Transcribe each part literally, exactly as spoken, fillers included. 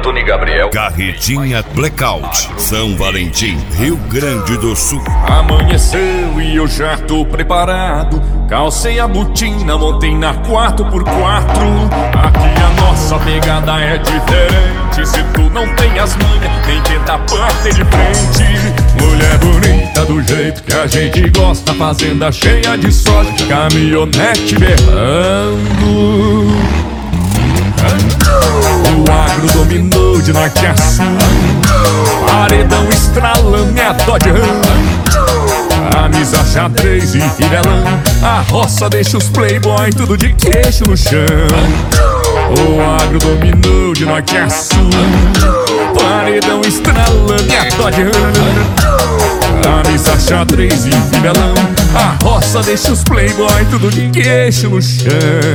Anthony Gabriel. Carretinha Blackout, São Valentim, Rio Grande do Sul. Amanheceu e eu já tô preparado. Calcei a botina, montei na quatro por quatro. Aqui a nossa pegada é diferente. Se tu não tem as manhas, nem tenta bater de frente. Mulher bonita do jeito que a gente gosta, fazenda cheia de soja, caminhonete berrando. O agro dominou de norte a sul, paredão estralando e a Dodge Ram, camisa xadrez e fivelão. A roça deixa os playboy tudo de queixo no chão. O agro dominou de norte a sul, paredão estralando e a Dodge Ram, camisa xadrez e fivelão. A roça deixa os playboy tudo de queixo no chão.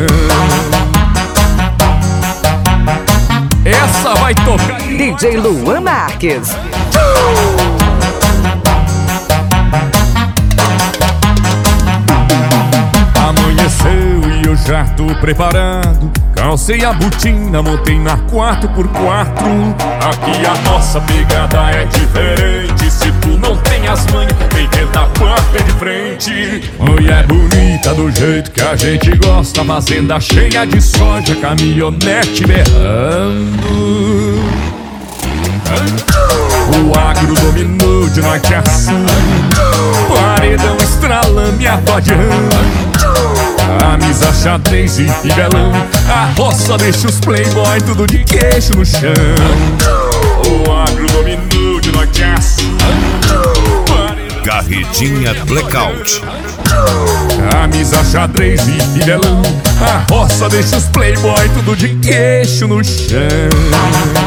Essa vai tocar D J Luan Marques. Amanheceu e eu já tô preparado. Calcei a botina, montei na quatro por quatro. Aqui a nossa pegada é diferente. Se tu não tem as manhas, vem tentar bater de frente. Mulher bonita do jeito que a gente gosta, fazenda cheia de soja, caminhonete berrando. O agro dominou de norte a sul, paredão estralando e a Dodge Ram, camisa xadrez e fivelão. A roça deixa os playboy tudo de queixo no chão. O agro dominou de norte a sul, Carretinha Blackout, camisa xadrez e fivelão. A roça deixa os playboy tudo de queixo no chão.